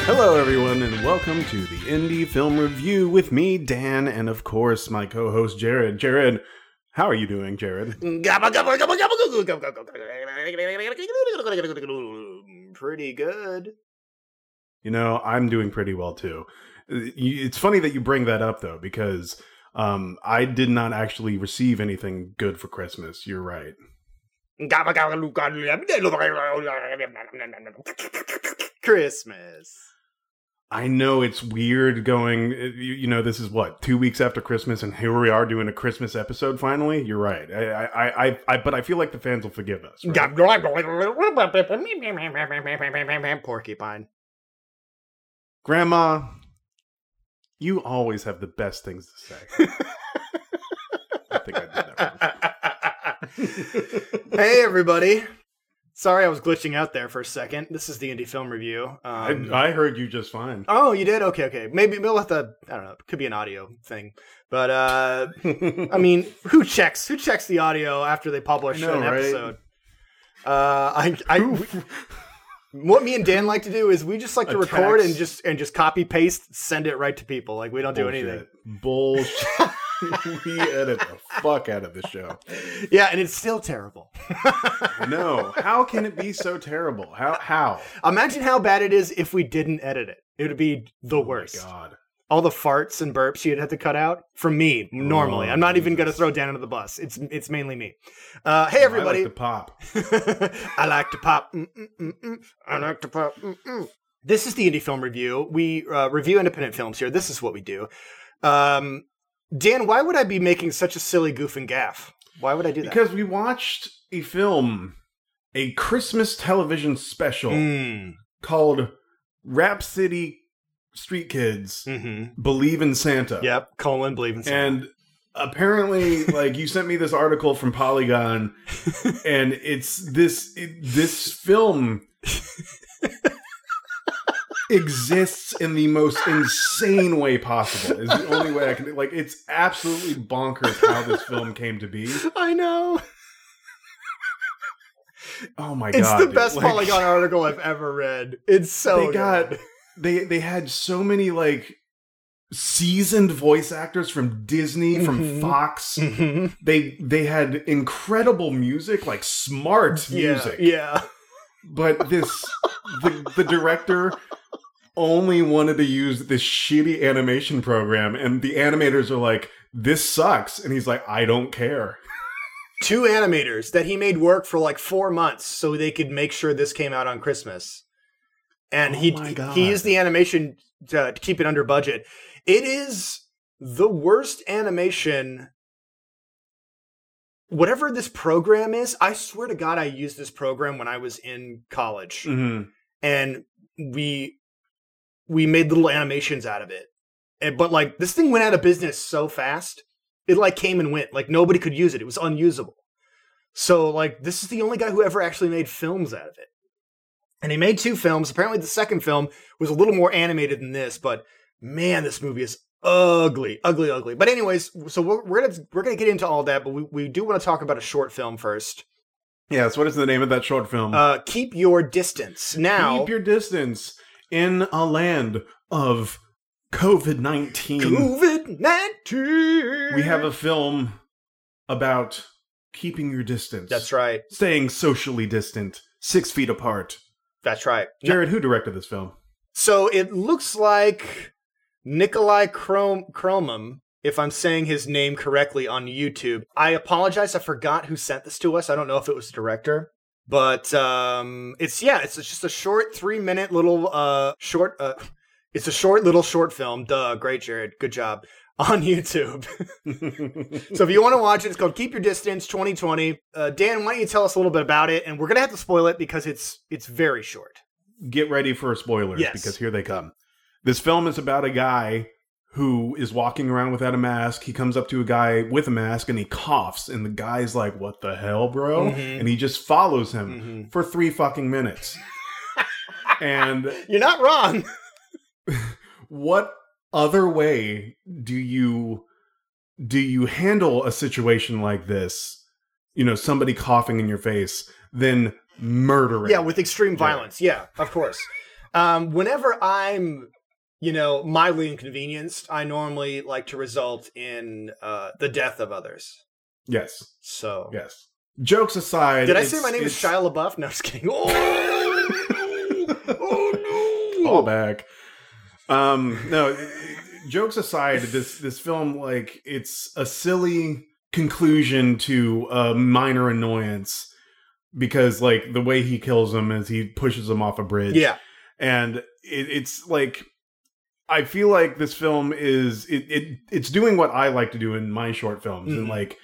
Hello, everyone, and welcome to the Indie Film Review with me, Dan, and of course, my co-host, Jared. Jared, how are you doing, Jared? Pretty good. You know, I'm doing pretty well, too. It's funny that you bring that up, though, because I did not actually receive anything good for Christmas. You're right. Christmas. I know it's weird going, this is what, 2 weeks after Christmas, and here we are doing a Christmas episode finally? You're right. But I feel like the fans will forgive us, right? Porcupine. Grandma, you always have the best things to say. I think I did that wrong. Hey, everybody. Sorry I was glitching out there for a second. This is the Indie Film Review. I heard you just fine. Oh, you did? Okay. Maybe we'll have to, I don't know, it could be an audio thing. But, I mean, who checks the audio after they publish an episode? What me and Dan like to do is we just like to record and just copy paste, send it right to people. Like, we don't do anything. Bullshit. We edit the fuck out of the show. Yeah, and it's still terrible. No. How can it be so terrible? How? Imagine how bad it is if we didn't edit it. It would be the worst. Oh my God. All the farts and burps you'd have to cut out from me normally. I'm not even going to throw Dan under the bus. It's mainly me. Hey, everybody. I like to pop. I like to pop. I like to pop. This is the Indie Film Review. We review independent films here. This is what we do. Dan, why would I be making such a silly goof and gaff? Why would I do that? Because we watched a film, a Christmas television special called Rap City Street Kids Believe in Santa. Yep, Believe in Santa. And apparently, like, you sent me this article from Polygon, and it's this film exists in the most insane way possible. Is the only way I can. Like, it's absolutely bonkers how this film came to be. I know. Oh my God. It's the best Polygon article I've ever read. It's so good. They had so many, like, seasoned voice actors from Disney, from Fox. They had incredible music, like smart music. Yeah. But the director only wanted to use this shitty animation program, and the animators are like, this sucks. And he's like, I don't care. 2 animators that he made work for like 4 months so they could make sure this came out on Christmas. And he used the animation to keep it under budget. It is the worst animation. Whatever this program is, I swear to God, I used this program when I was in college. And we made little animations out of it. But like, this thing went out of business so fast. It like came and went. Like, nobody could use it. It was unusable. So like, this is the only guy who ever actually made films out of it. And he made 2 films. Apparently the second film was a little more animated than this, but man, this movie is ugly. But anyways, so we're gonna get into all that, but we do want to talk about a short film first. Yes, what is the name of that short film? Keep Your Distance. Now, Keep Your Distance in a land of COVID-19. COVID-19. We have a film about keeping your distance. That's right. Staying socially distant, 6 feet apart. That's right. Jared, who directed this film? So it looks like Nikolai Kromum, if I'm saying his name correctly on YouTube. I apologize, I forgot who sent this to us. I don't know if it was the director. But it's just a short 3-minute little short film. Duh, great, Jared. Good job. On YouTube. So if you want to watch it, it's called Keep Your Distance 2020. Dan, why don't you tell us a little bit about it? And we're going to have to spoil it because it's very short. Get ready for spoilers, yes, because here they come. This film is about a guy who is walking around without a mask. He comes up to a guy with a mask and he coughs, and the guy's like, what the hell, bro? And he just follows him for 3 fucking minutes. And you're not wrong. What other way do you handle a situation like this, somebody coughing in your face, than murdering? Yeah, with extreme violence. Yeah, of course. Whenever I'm, mildly inconvenienced, I normally like to result in the death of others. Yes. So. Yes. Jokes aside. Did I say my name is Shia LaBeouf? No, just kidding. Oh, oh no. All back. No, jokes aside, this film, like, it's a silly conclusion to a minor annoyance because, like, the way he kills him is he pushes him off a bridge. Yeah. And it's like, I feel like this film is, it's doing what I like to do in my short films and, like,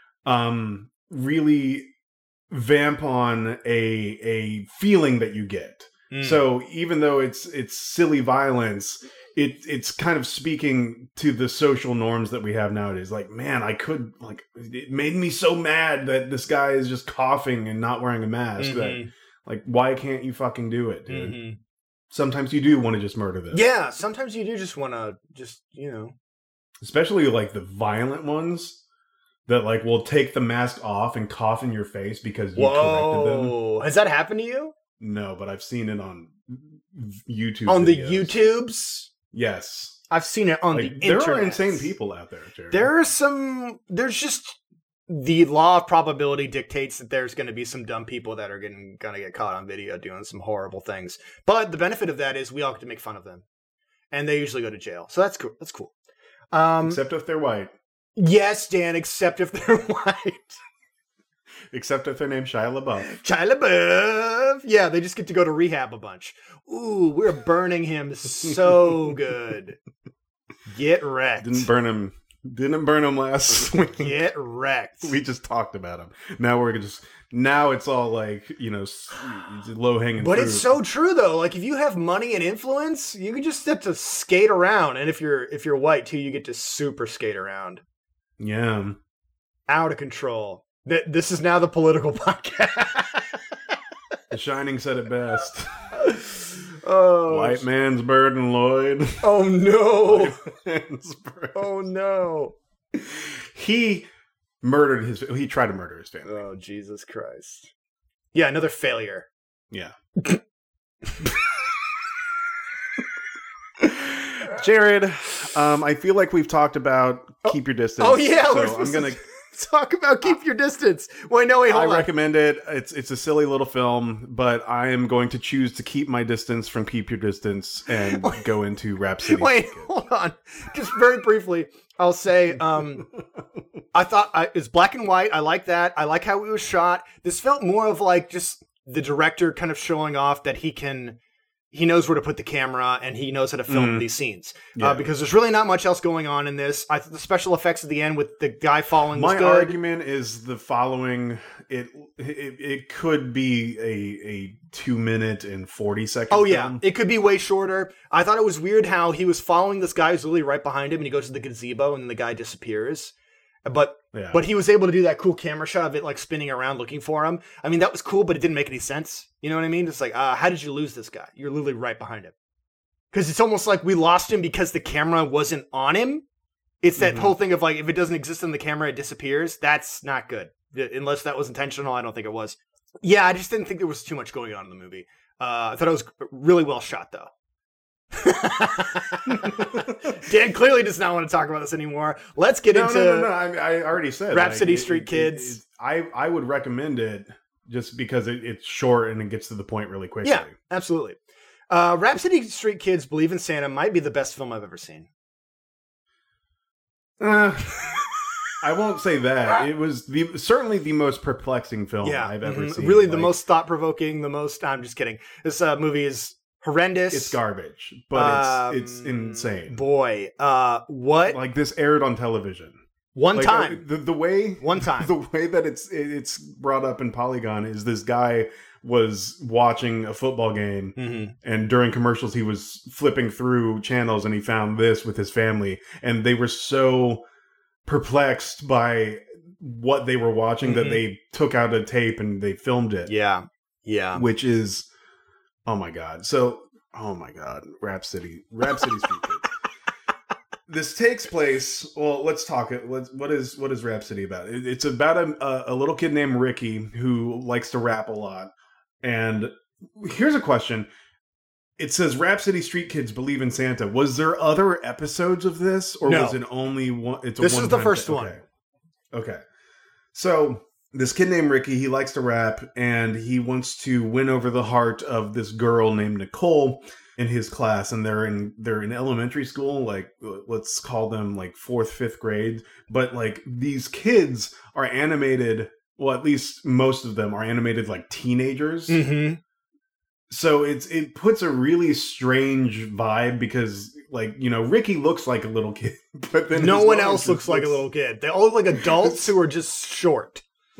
really vamp on a feeling that you get. So even though it's silly violence, it's kind of speaking to the social norms that we have nowadays. Like, man, it made me so mad that this guy is just coughing and not wearing a mask. That, like, why can't you fucking do it, dude? Sometimes you do want to just murder them. Yeah, sometimes you do just want to Especially, like, the violent ones that, like, will take the mask off and cough in your face because you corrected them. Has that happened to you? No, but I've seen it on YouTube. On videos. the YouTubes? Yes. I've seen it on the internet. There are insane people out there, Jared. There's just, the law of probability dictates that there's going to be some dumb people that are going to get caught on video doing some horrible things. But the benefit of that is we all get to make fun of them. And they usually go to jail. So that's cool. That's cool. Except if they're white. Yes, Dan, except if they're white. Except if they're named Shia LaBeouf. Shia LaBeouf! Yeah, they just get to go to rehab a bunch. Ooh, we're burning him so good. Get wrecked. Didn't burn him last week. Get wrecked. We just talked about him. Now it's all like, low hanging fruit. But it's so true though. Like, if you have money and influence, you can just get to skate around. And if you're white too, you get to super skate around. Yeah. Out of control. This is now the political podcast. The Shining said it best. Oh, White man's burden, Lloyd. Oh no. White man's burden. Oh no. He tried to murder his family. Oh, Jesus Christ. Yeah, another failure. Yeah. Jared, I feel like we've talked about Keep Your Distance. Oh yeah, so I'm gonna talk about Keep Your Distance. Wait, hold on. I recommend it. It's a silly little film, but I am going to choose to keep my distance from Keep Your Distance and go into Rhapsody. Wait, hold on. Just very briefly, I'll say, I thought it's black and white. I like that. I like how it was shot. This felt more of like just the director kind of showing off that he knows where to put the camera and he knows how to film these scenes. Yeah. Because there's really not much else going on in this. I thought the special effects at the end with the guy falling was My good. argument is the following. It could be a 2 minute and 40 second Oh yeah, film. it could be way shorter. I thought it was weird how he was following this guy who's literally right behind him and he goes to the gazebo and then the guy disappears. But he was able to do that cool camera shot of it like spinning around looking for him. I mean, that was cool, but it didn't make any sense. You know what I mean? It's like, how did you lose this guy? You're literally right behind him. Because it's almost like we lost him because the camera wasn't on him. It's that whole thing of like, if it doesn't exist in the camera, it disappears. That's not good. Unless that was intentional, I don't think it was. Yeah, I just didn't think there was too much going on in the movie. I thought it was really well shot, though. Dan clearly does not want to talk about this anymore. Let's get into... No. I already said. Rhapsody Street Kids. I would recommend it just because it's short and it gets to the point really quickly. Yeah, absolutely. Rhapsody Street Kids Believe in Santa might be the best film I've ever seen. I won't say that. It was certainly the most perplexing film I've ever seen. Really the most thought-provoking, the most... I'm just kidding. This movie is horrendous. It's garbage, but it's insane. Boy, what? Like, this aired on television. One time. The way that it's brought up in Polygon is this guy was watching a football game and during commercials he was flipping through channels and he found this with his family and they were so perplexed by what they were watching that they took out a tape and they filmed it. Yeah. Which is, oh my God, Rhapsody Street Kids. This takes place. Well, let's talk it. What is Rhapsody about? It's about a little kid named Ricky who likes to rap a lot. And here's a question: it says Rhapsody Street Kids Believe in Santa. Was there other episodes of this, or was it only one? This is the first one. Okay. So this kid named Ricky, he likes to rap, and he wants to win over the heart of this girl named Nicole in his class, and they're in elementary school, like let's call them like 4th, 5th grade. But like these kids are animated. Well, at least most of them are animated like teenagers. Mm-hmm. So it puts a really strange vibe because, like, you know, Ricky looks like a little kid, but then no one else looks like a little kid. They all look like adults who are just short.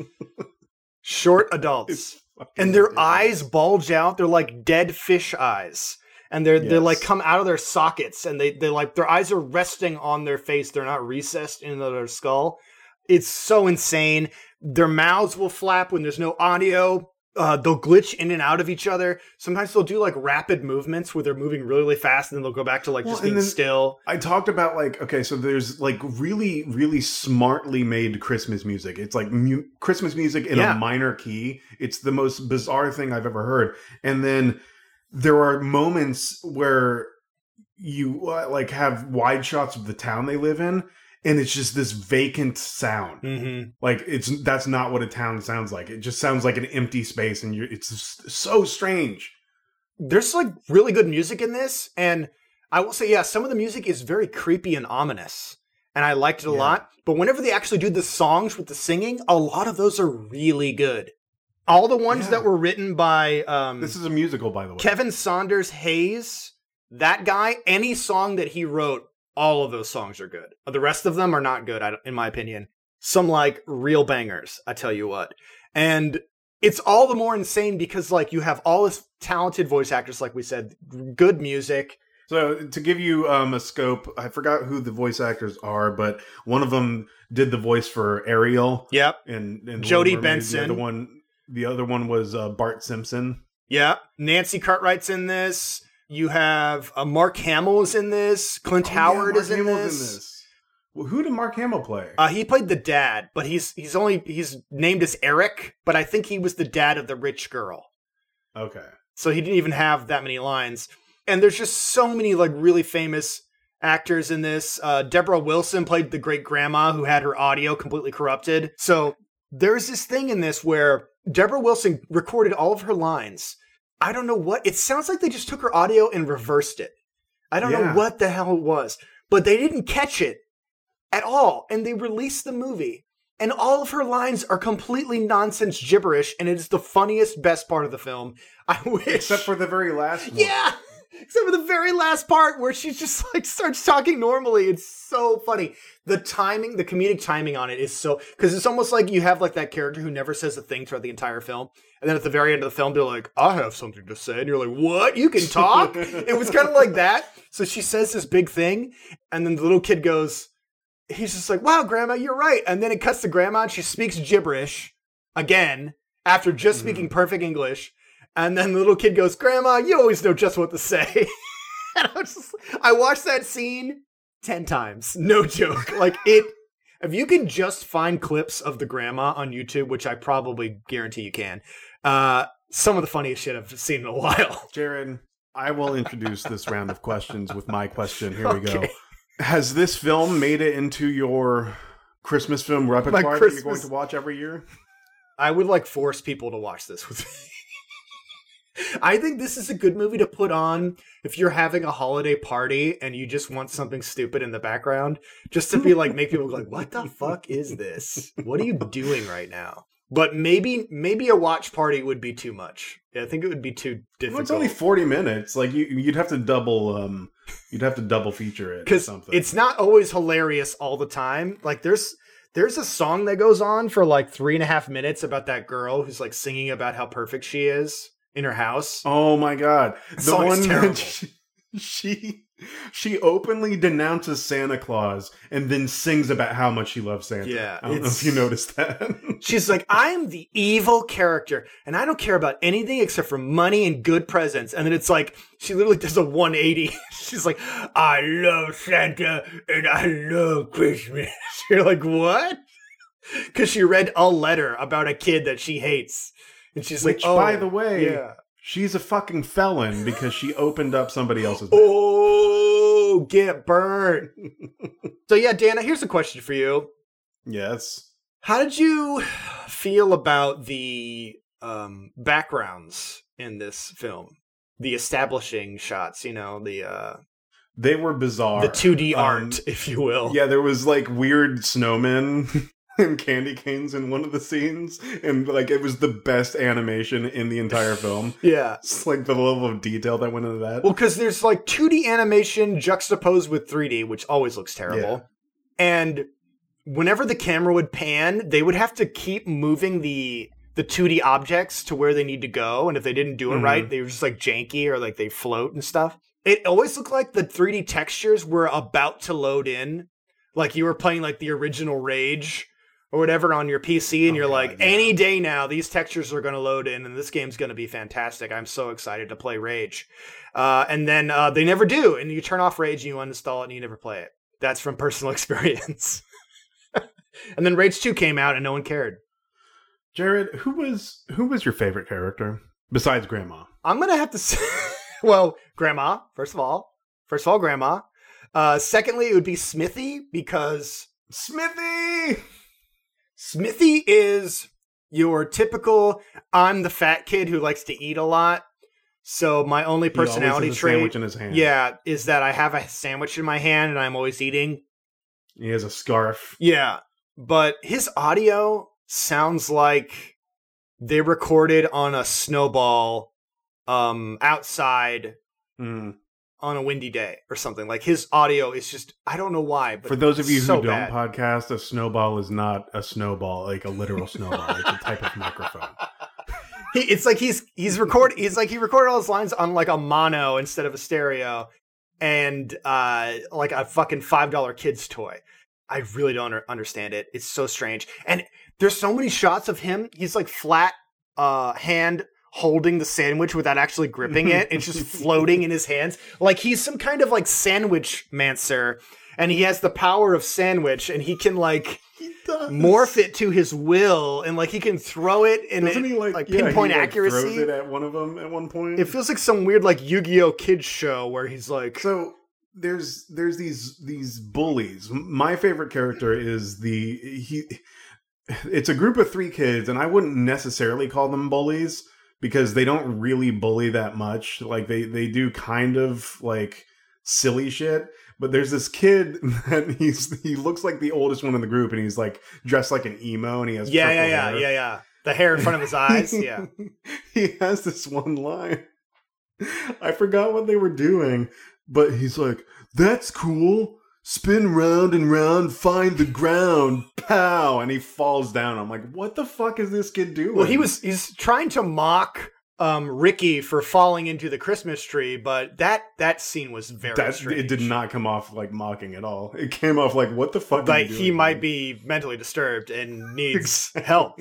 Short adults. And their eyes bulge out. They're like dead fish eyes. And they're like come out of their sockets, and they like their eyes are resting on their face. They're not recessed into their skull. It's so insane. Their mouths will flap when there's no audio. They'll glitch in and out of each other. Sometimes they'll do like rapid movements where they're moving really, really fast, and then they'll go back to like just being still. I talked about like, okay, so there's like really, really smartly made Christmas music. It's like Christmas music in a minor key. It's the most bizarre thing I've ever heard. And then there are moments where you like have wide shots of the town they live in, and it's just this vacant sound. Mm-hmm. Like that's not what a town sounds like. It just sounds like an empty space, and it's so strange. There's like really good music in this, and I will say, some of the music is very creepy and ominous, and I liked it a lot. But whenever they actually do the songs with the singing, a lot of those are really good. All the ones that were written by this is a musical, by the way. Kevin Saunders Hayes, that guy, any song that he wrote, all of those songs are good. The rest of them are not good, in my opinion. Some like real bangers, I tell you what. And it's all the more insane because like you have all this talented voice actors, like we said, good music. So to give you a scope, I forgot who the voice actors are, but one of them did the voice for Ariel. Yep. And Jodie Benson. The other one was Bart Simpson. Yeah. Nancy Cartwright's in this. You have Mark Hamill is in this. Clint Howard is in this. Well, who did Mark Hamill play? He played the dad, but he's named as Eric, but I think he was the dad of the rich girl. Okay. So he didn't even have that many lines. And there's just so many like really famous actors in this. Deborah Wilson played the great grandma who had her audio completely corrupted. So there's this thing in this where Deborah Wilson recorded all of her lines. I don't know what. It sounds like they just took her audio and reversed it. I don't know what the hell it was. But they didn't catch it at all. And they released the movie. And all of her lines are completely nonsense gibberish. And it is the funniest, best part of the film. I wish. Except for the very last one. Yeah. Except for the very last part where she just like starts talking normally. It's so funny. The timing, the comedic timing on it is so, because it's almost like you have like that character who never says a thing throughout the entire film. And then at the very end of the film, they're like, I have something to say. And you're like, what? You can talk? It was kind of like that. So she says this big thing. And then the little kid goes, he's just like, wow, Grandma, you're right. And then it cuts to Grandma and she speaks gibberish again after just speaking perfect English. And then the little kid goes, Grandma, you always know just what to say. And I watched that scene 10 times. No joke. Like if you can just find clips of the grandma on YouTube, which I probably guarantee you can, some of the funniest shit I've seen in a while. Jared, I will introduce this round of questions with my question. Here we go. Has this film made it into your Christmas film repertoire that you're going to watch every year? I would like force people to watch this with me. I think this is a good movie to put on if you're having a holiday party and you just want something stupid in the background, just to be like, make people go like, what the fuck is this? What are you doing right now? But maybe a watch party would be too much. I think it would be too difficult. Well, it's only 40 minutes. Like you'd have to double feature it. Because it's not always hilarious all the time. Like there's a song that goes on for like 3.5 minutes about that girl who's like singing about how perfect she is in her house. Oh my god. The one that she openly denounces Santa Claus and then sings about how much she loves Santa. Yeah. I don't know if you noticed that. She's like, I'm the evil character and I don't care about anything except for money and good presents. And then it's like, she literally does a 180. She's like, I love Santa and I love Christmas. You're like, what? Because she read a letter about a kid that she hates. And she's Which, like, oh, by the way, She's a fucking felon because she opened up somebody else's mail. Oh, get burnt. So yeah, Dana, here's a question for you. Yes. How did you feel about the backgrounds in this film? The establishing shots, you know, they were bizarre. The 2D art, if you will. Yeah, there was like weird snowmen and candy canes in one of the scenes, and like it was the best animation in the entire film. Yeah. It's like the level of detail that went into that. Well, because there's like 2D animation juxtaposed with 3D, which always looks terrible. Yeah. And whenever the camera would pan, they would have to keep moving the 2D objects to where they need to go. And if they didn't do it right, they were just like janky or like they float and stuff. It always looked like the 3D textures were about to load in. Like you were playing like the original Rage or whatever on your PC. And you're any day now, these textures are going to load in and this game's going to be fantastic. I'm so excited to play Rage. And then they never do. And you turn off Rage and you uninstall it and you never play it. That's from personal experience. And then Rage 2 came out and no one cared. Jared, who was your favorite character besides Grandma? I'm gonna have to say, well, Grandma. First of all, Grandma. Secondly, it would be Smithy because Smithy is your typical I'm the fat kid who likes to eat a lot. So my only personality trait, sandwich in his hand. Yeah, is that I have a sandwich in my hand and I'm always eating. He has a scarf. Yeah, but his audio sounds like they recorded on a snowball outside on a windy day or something. Like his audio is just, I don't know why. But for those of you who don't bad. podcast, a snowball is not a snowball, like a literal snowball. It's a type of microphone. It's like he recorded all his lines on like a mono instead of a stereo and like a fucking $5 kid's toy. I really don't understand it. It's so strange. And there's so many shots of him. He's like flat hand holding the sandwich without actually gripping it. It's just floating in his hands. Like he's some kind of like sandwich mancer. And he has the power of sandwich and he can like morph it to his will. And like he can throw it in pinpoint accuracy. Throws it at one of them at one point. It feels like some weird like Yu-Gi-Oh! Kids show where he's like... So... There's these bullies. My favorite character is it's a group of 3 kids, and I wouldn't necessarily call them bullies because they don't really bully that much. Like they do kind of like silly shit. But there's this kid that he looks like the oldest one in the group, and he's like dressed like an emo, and he has purple hair. The hair in front of his eyes. Yeah, he has this one line. I forgot what they were doing. But he's like, that's cool. Spin round and round, find the ground, pow, and he falls down. I'm like, what the fuck is this kid doing? Well, he's trying to mock Ricky for falling into the Christmas tree, but that scene was very strange. It did not come off like mocking at all. It came off like, what the fuck? Like he might be mentally disturbed and needs help.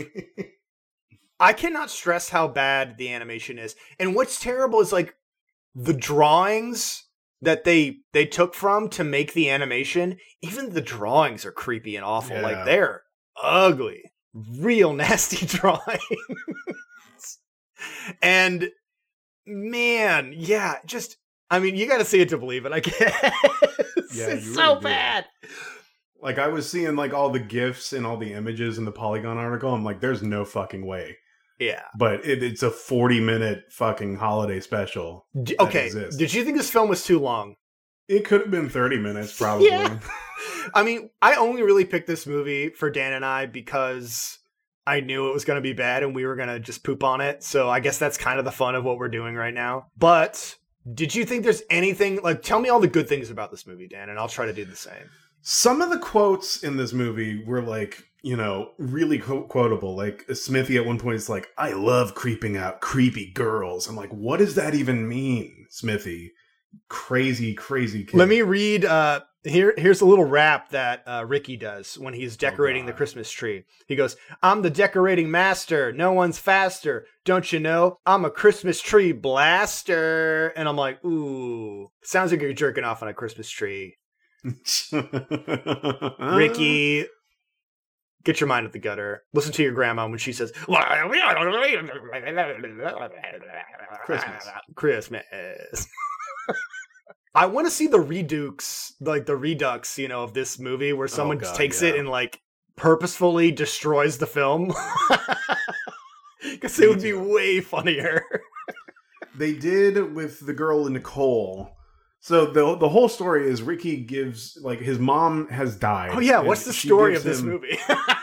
I cannot stress how bad the animation is, and what's terrible is like the drawings that they took from to make the animation. Even the drawings are creepy and awful. Yeah. Like they're ugly, real nasty drawings. And man, yeah, just, I mean, you got to see it to believe it, I guess. Yeah, it's so bad. Like I was seeing like all the GIFs and all the images in the Polygon article. I'm like, there's no fucking way. Yeah. But it's a 40-minute fucking holiday special. Okay. Did you think this film was too long? It could have been 30 minutes, probably. Yeah. I mean, I only really picked this movie for Dan and I because I knew it was going to be bad and we were going to just poop on it. So I guess that's kind of the fun of what we're doing right now. But did you think there's anything, like, tell me all the good things about this movie, Dan, and I'll try to do the same. Some of the quotes in this movie were like, you know, really quotable. Like Smithy at one point is like, I love creeping out creepy girls. I'm like, what does that even mean, Smithy? Crazy kid. Let me read, here's a little rap that Ricky does when he's decorating the Christmas tree. He goes, I'm the decorating master. No one's faster. Don't you know? I'm a Christmas tree blaster. And I'm like, ooh, sounds like you're jerking off on a Christmas tree. Ricky, get your mind at the gutter. Listen to your grandma when she says, Christmas. I want to see the redux, like the redux, of this movie where someone takes it and like purposefully destroys the film. Because it would be way funnier. They did with the girl Nicole. So the whole story is Ricky gives, like, his mom has died. Oh yeah, what's the story of this movie?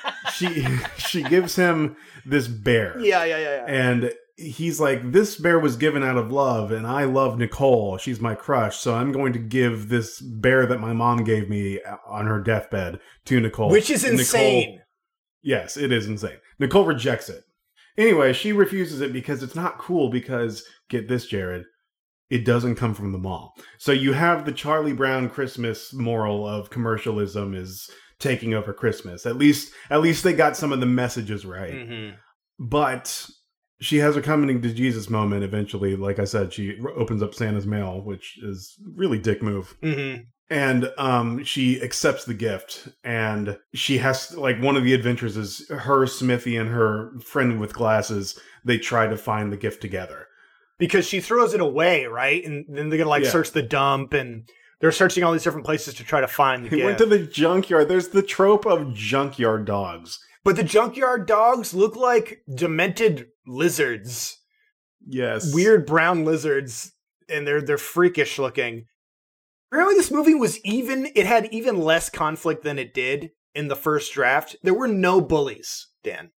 she gives him this bear. Yeah. And he's like, this bear was given out of love, and I love Nicole. She's my crush, so I'm going to give this bear that my mom gave me on her deathbed to Nicole. Which is insane. Nicole, yes, it is insane. Nicole rejects it. Anyway, she refuses it because it's not cool because, get this, Jared, it doesn't come from the mall. So you have the Charlie Brown Christmas moral of commercialism is taking over Christmas. At least they got some of the messages right. Mm-hmm. But she has a coming to Jesus moment eventually. Like I said, she opens up Santa's mail, which is really dick move. Mm-hmm. And she accepts the gift, and she has, like, one of the adventures is her, Smithy, and her friend with glasses. They try to find the gift together. Because she throws it away, right? And then they're going to, search the dump, and they're searching all these different places to try to find the gift. They went to the junkyard. There's the trope of junkyard dogs. But the junkyard dogs look like demented lizards. Yes. Weird brown lizards, and they're freakish looking. Apparently this movie it had even less conflict than it did in the first draft. There were no bullies, Dan.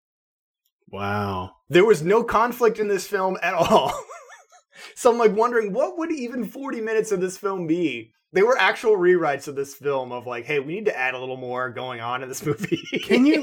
Wow. There was no conflict in this film at all. So I'm like wondering, what would even 40 minutes of this film be? They were actual rewrites of this film of like, hey, we need to add a little more going on in this movie. Can you,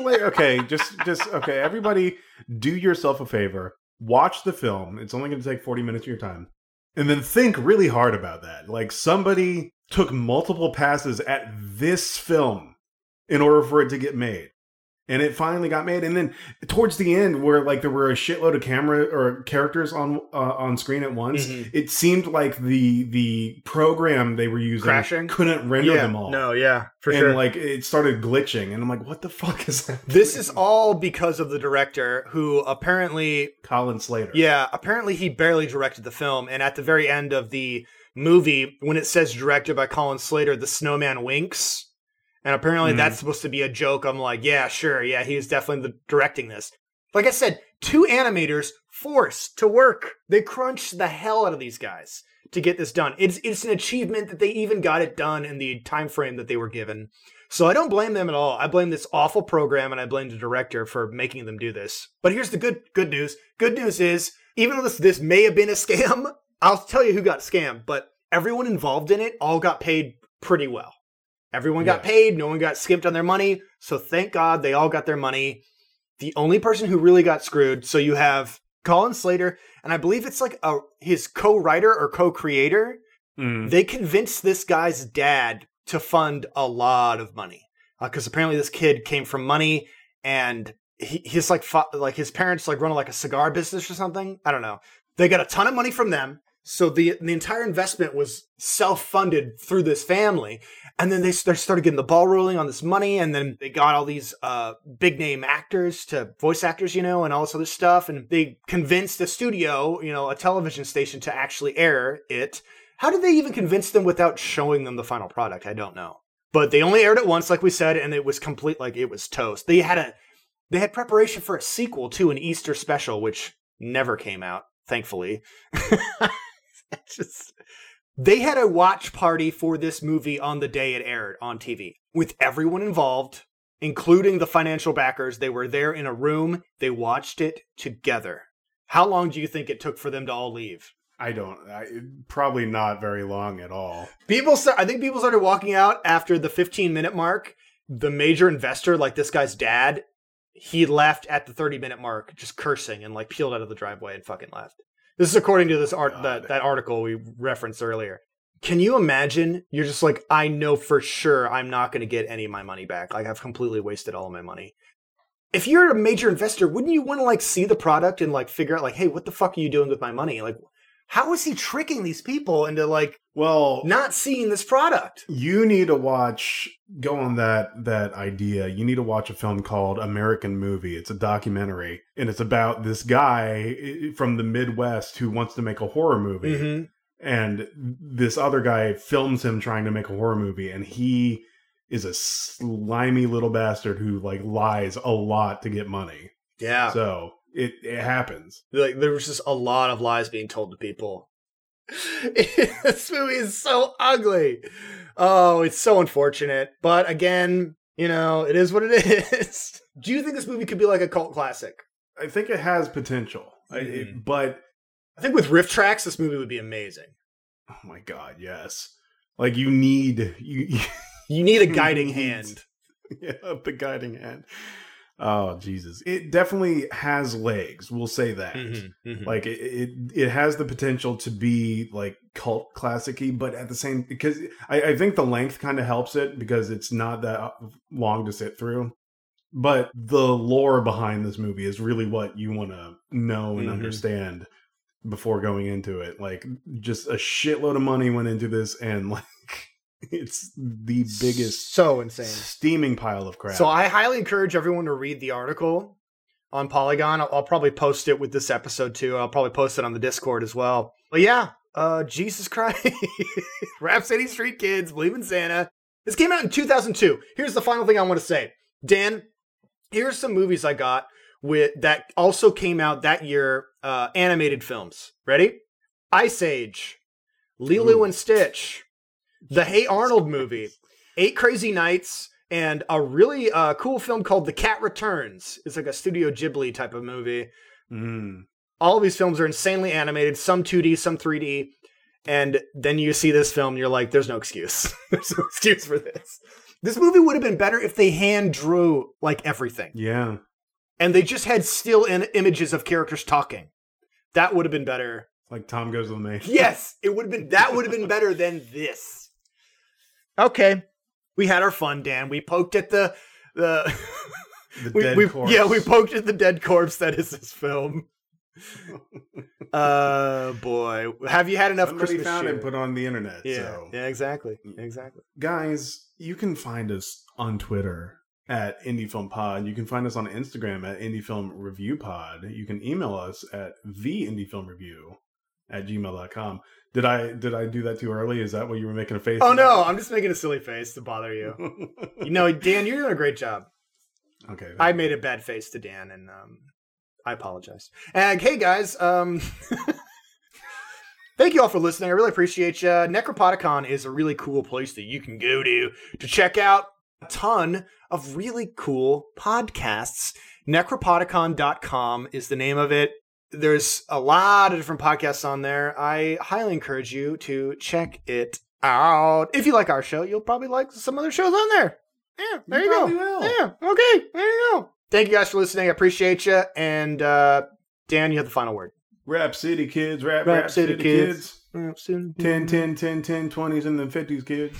okay, everybody do yourself a favor. Watch the film. It's only going to take 40 minutes of your time. And then think really hard about that. Like, somebody took multiple passes at this film in order for it to get made. And it finally got made. And then towards the end, where like there were a shitload of camera or characters on screen at once, it seemed like the program they were using couldn't render them all. No, yeah, for sure. And like it started glitching, and I'm like, what the fuck is that? This is all because of the director, who apparently Colin Slater. Yeah, apparently he barely directed the film, and at the very end of the movie, when it says directed by Colin Slater, the snowman winks. And apparently that's supposed to be a joke. I'm like, yeah, sure. Yeah, he's definitely directing this. Like I said, 2 animators forced to work. They crunched the hell out of these guys to get this done. It's an achievement that they even got it done in the time frame that they were given. So I don't blame them at all. I blame this awful program, and I blame the director for making them do this. But here's the good news. Good news is, even though this may have been a scam, I'll tell you who got scammed, but everyone involved in it all got paid pretty well. Everyone got paid. No one got skimped on their money. So thank God they all got their money. The only person who really got screwed. So you have Colin Slater, and I believe it's like his co-writer or co-creator. They convinced this guy's dad to fund a lot of money. Because apparently this kid came from money, and he's like his parents like run like a cigar business or something. I don't know. They got a ton of money from them. So the entire investment was self-funded through this family. And then they started getting the ball rolling on this money. And then they got all these big name actors to voice actors, and all this other stuff. And they convinced the studio, a television station, to actually air it. How did they even convince them without showing them the final product? I don't know. But they only aired it once, like we said, and it was complete, like it was toast. They had preparation for a sequel to an Easter special, which never came out, thankfully. They had a watch party for this movie on the day it aired on TV with everyone involved, including the financial backers. They were there in a room. They watched it together. How long do you think it took for them to all leave? Probably not very long at all. I think people started walking out after the 15-minute mark. The major investor, like this guy's dad, he left at the 30-minute mark, just cursing, and like peeled out of the driveway and fucking left. This is according to that article we referenced earlier. Can you imagine? You're just like, I know for sure I'm not going to get any of my money back. Like, I've completely wasted all of my money. If you're a major investor, wouldn't you want to like see the product and like figure out like, hey, what the fuck are you doing with my money? Like, How is he tricking these people into like Well, not seeing this product? you need to go on that idea. You need to watch a film called American Movie. It's a documentary, and it's about this guy from the Midwest who wants to make a horror movie. Mm-hmm. And this other guy films him trying to make a horror movie, and he is a slimy little bastard who like lies a lot to get money. Yeah. So it happens. Like there was just a lot of lies being told to people. This movie is so ugly. Oh, it's so unfortunate. But again, you know, it is what it is. Do you think this movie could be like a cult classic? I think it has potential. But I think with riff tracks, this movie would be amazing. oh my god, yes. Like you need You need a guiding hand. Yeah, the guiding hand. Oh Jesus! It definitely has legs. We'll say that. Mm-hmm, mm-hmm. Like it has the potential to be like cult classic-y, but at the same, because I think the length kind of helps it because it's not that long to sit through. But the lore behind this movie is really what you want to know and understand before going into it. Like just a shitload of money went into this, and like it's the biggest, so insane, steaming pile of crap. So I highly encourage everyone to read the article on Polygon. I'll probably post it with this episode too. I'll probably post it on the Discord as well. But yeah, Jesus Christ, Rhapsody Street Kids, Believe in Santa. This came out in 2002. Here's the final thing I want to say, Dan. Here's some movies I got with that also came out that year. Animated films. Ready? Ice Age, Lilo and Stitch, the Hey Arnold movie, 8 Crazy Nights, and a really cool film called The Cat Returns. It's like a Studio Ghibli type of movie. All of these films are insanely animated, some 2D, some 3D. And then you see this film and you're like, there's no excuse. There's no excuse for this. This movie would have been better if they hand drew like everything. Yeah. And they just had still images of characters talking. That would have been better. Like Tom Goes to the Maze. Yes, that would have been better than this. Okay. We had our fun, Dan. We poked at the dead corpse. Yeah, we poked at the dead corpse that is this film. Boy. Have you had enough Somebody Christmas found cheer? it and put it on the internet. Yeah, So. yeah, exactly. Guys, you can find us on Twitter at Indie Film Pod. You can find us on Instagram at Indie Film Review Pod. You can email us at theindiefilmreview@gmail.com. Did I do that too early? Is that what you were making a face? Oh no, I'm just making a silly face to bother you. You know, Dan, you're doing a great job. Okay. I made a bad face to Dan, and I apologize. And hey guys, thank you all for listening. I really appreciate you. Necropodicon is a really cool place that you can go to check out a ton of really cool podcasts. Necropodicon.com is the name of it. There's a lot of different podcasts on there. I highly encourage you to check it out. If you like our show, you'll probably like some other shows on there. Yeah, there you go. Will. Yeah, okay, there you go. Thank you guys for listening. I appreciate you. And Dan, you have the final word. Rap City kids. Rap City City kids. kids. 10, 10, 10, 10, 20s and the 50s kids.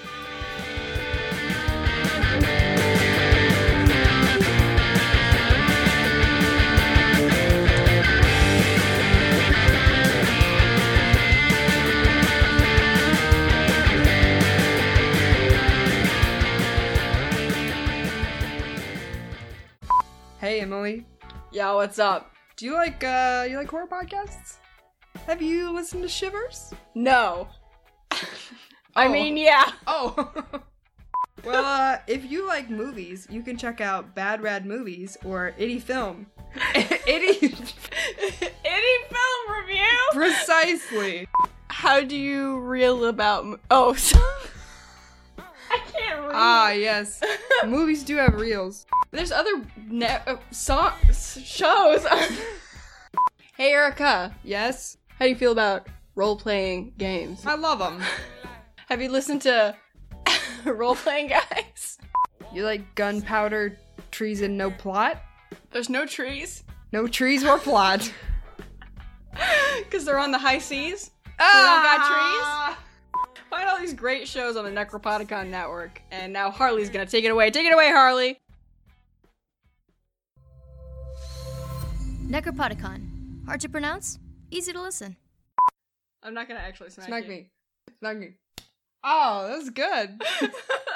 Hey Emily, Yeah, what's up? do you like horror podcasts? Have you listened to Shivers? No. I Oh. mean, yeah. Oh. Well, if you like movies, you can check out Bad Rad Movies or Itty Film. Itty. Any film review? Precisely. How do you reel about... Oh, so... I can't read. Ah, yes. Movies do have reels. There's other shows. Hey, Erica. Yes? How do you feel about role-playing games? I love them. Have you listened to Role-Playing Guys? You like gunpowder, trees, and no plot? There's no trees. No trees or plot. Because they're on the high seas. Ah! Got trees. Find all these great shows on the Necropodicon network. And now Harley's gonna take it away. Take it away, Harley! Necropodicon. Hard to pronounce, easy to listen. I'm not gonna actually smack Smack you. me. Smack me. Oh, that was good.